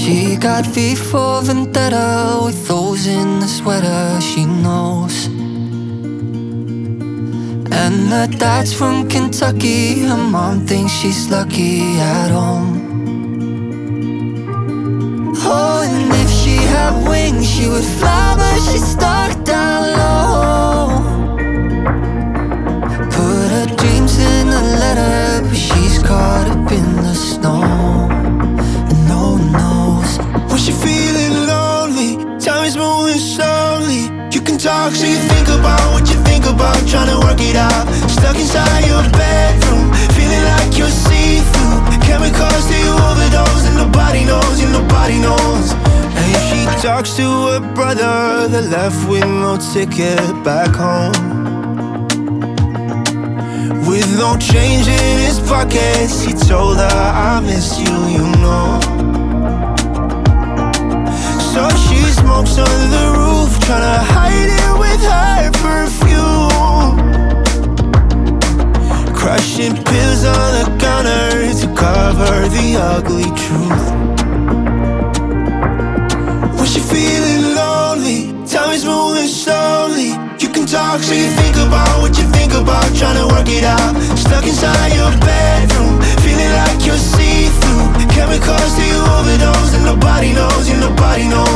She got V for Vendetta with those in the sweater she knows. And her dad's from Kentucky, her mom thinks she's lucky at home. Oh, and if she had wings, she would fly, but she's stuck down low. Put her dreams in a letter, but she's caught up in the snow. And no one knows. Was she feeling lonely? Time is moving slowly. You can talk so you think about what you think about, trying to work it out. Stuck inside your bedroom, feeling like you're see-through. Chemicals till you overdose, and nobody knows, and nobody knows. And she talks to her brother, they're left with no ticket back home. With no change in his pockets, he told her, I miss you, you know. So she smokes on the roof, tryna hide it with her perfume. Crushing pills on the counter to cover the ugly truth. Was she feeling lonely? Time is moving slowly. You can talk so you think about what you think about, trying to work it out. Stuck inside your bedroom, feeling like you're see-through. Chemicals till you overdose, and nobody knows, and nobody knows.